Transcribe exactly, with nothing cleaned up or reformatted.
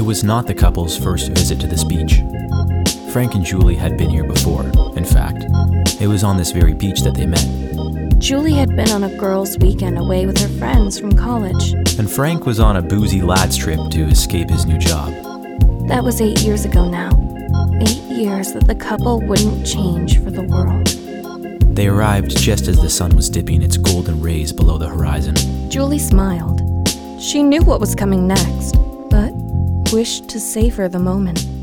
was not the couple's first visit to this beach. Frank and Julie had been here before. In fact, it was on this very beach that they met. Julie had been on a girls' weekend away with her friends from college. And Frank was on a boozy lads trip to escape his new job. That was eight years ago now. Eight years that the couple wouldn't change for the world. They arrived just as the sun was dipping its golden rays below the horizon. Julie smiled. She knew what was coming next, but wished to savor the moment.